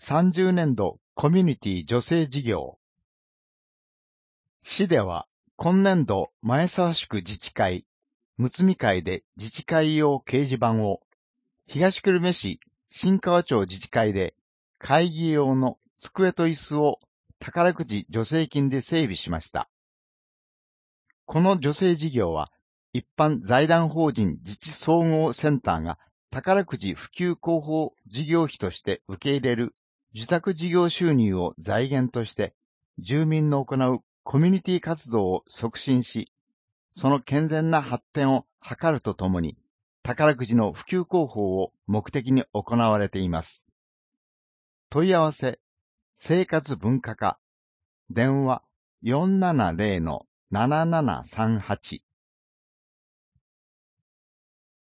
30年度コミュニティ女性事業。市では今年度前沢宿自治会、むつみ会で自治会用掲示板を、東久留米市新川町自治会で会議用の机と椅子を宝くじ助成金で整備しました。この助成事業は一般財団法人自治総合センターが宝くじ普及広報事業費として受け入れる受託事業収入を財源として住民の行うコミュニティ活動を促進し、その健全な発展を図るとともに、宝くじの普及広報を目的に行われています。問い合わせ、生活文化課、電話470-7738